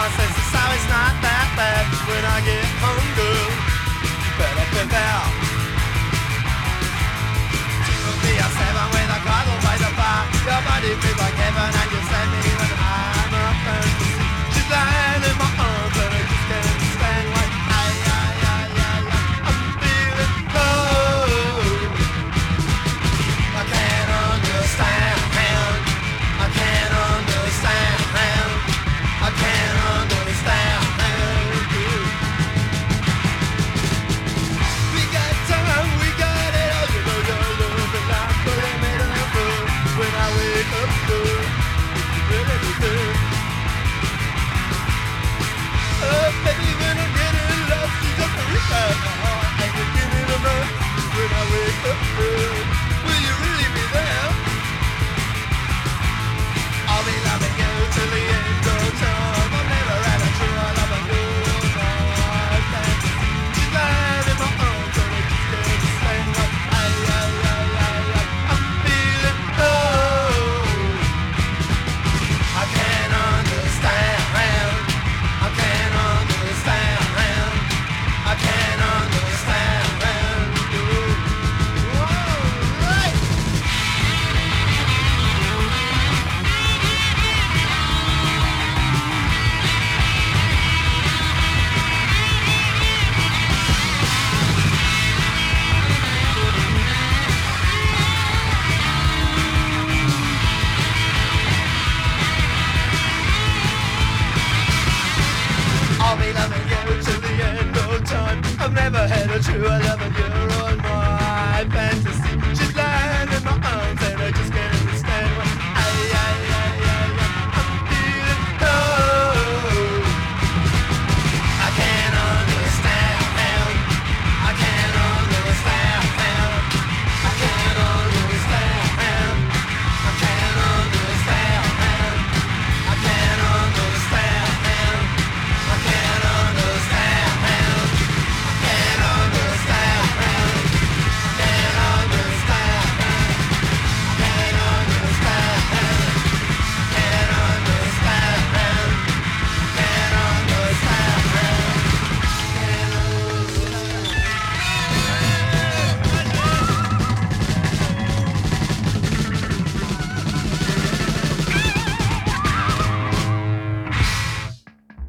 I said, so it's not that bad when I get home, girl. You better pick out. Timothy, I seven with a cuddle by the bar. Your body feels like heaven and you send me when I'm a fantasy. She's lying in my arms and I just can't stand like I'm feeling cold. I can't understand. I can't understand. I can't understand. We got time, we got it all. You know your love and I'm putting it up when I wake up, girl. It's really good. Oh, baby, when I'm getting lost, you just reach out my heart and you give me the love when I wake up, girl. Will you really be there? I'll be loving you till the end of time. I've never had a true love of you. She's lying in my arms and I just can't stand like I'm feeling cold. I can't understand. I can't understand. I can't understand. Whoa, right. I'll be loving you till the end of time. I've never had a true love of you.